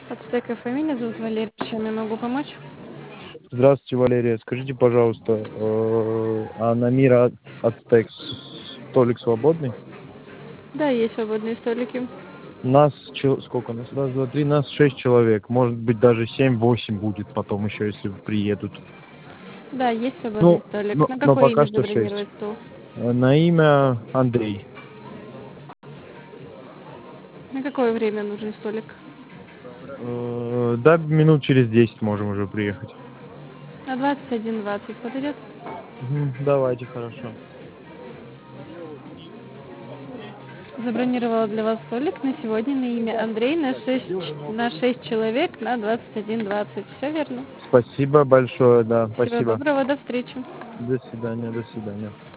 Ацтек КФ, меня зовут Валерия. Чем я могу помочь? Здравствуйте, Валерия. Скажите, пожалуйста, а на Мира Ацтек столик свободный? Да, есть свободные столики. Нас сколько? Нас раз, два, три, нас 6 человек. Может быть, даже 7-8 будет потом еще, если приедут. Да, есть свободный Ну, столик. но, На но какое пока имя что 6. забронировать стол? На имя Андрей. На какое время нужен столик? Да, минут через 10 можем уже приехать. На 21:20 подойдет? Давайте, хорошо. Забронировала для вас столик на сегодня на имя Андрей на 6 человек на 21:20. Все верно? Спасибо большое, да, Всего спасибо. доброго, до встречи. До свидания, до свидания.